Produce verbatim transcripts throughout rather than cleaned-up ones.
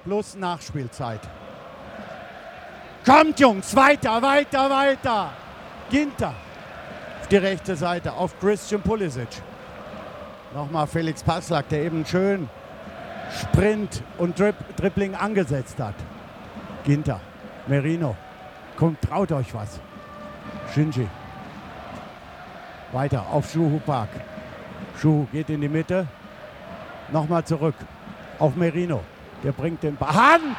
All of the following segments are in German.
plus Nachspielzeit. Kommt, Jungs, weiter, weiter, weiter. Ginter auf die rechte Seite, auf Christian Pulisic. Nochmal Felix Passlack, der eben schön Sprint und Drib- Dribbling angesetzt hat. Ginter, Merino, kommt, traut euch was. Shinji. Weiter auf Shuhu Park. Shuhu geht in die Mitte. Nochmal zurück auf Merino. Der bringt den Ball. Hand!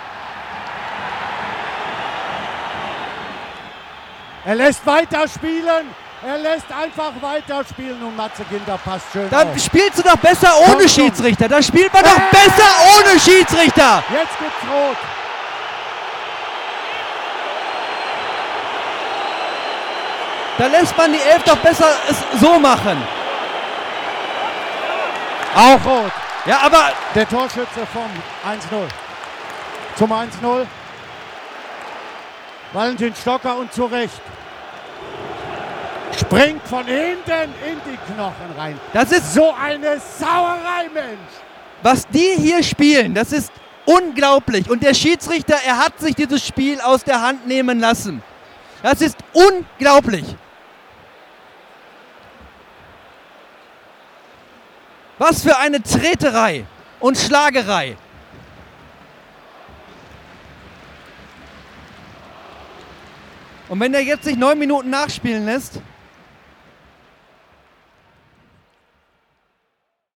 Er lässt weiterspielen. Er lässt einfach weiterspielen und Matze Ginter passt schön Dann auf. spielst du doch besser ohne Komm, Schiedsrichter. Dann spielt man doch Äh! besser ohne Schiedsrichter. Jetzt gibt's Rot. Da lässt man die Elf doch besser es so machen. Auch Rot. Ja, aber Der Torschütze vom eins null. Zum eins null. Valentin Stocker und zu Recht. Springt von hinten in die Knochen rein. das ist, So eine Sauerei, Mensch. was die hier spielen, das ist unglaublich. Und der Schiedsrichter, er hat sich dieses Spiel aus der Hand nehmen lassen. Das ist unglaublich. Was für eine Treterei und Schlagerei. Und wenn er jetzt sich neun Minuten nachspielen lässt,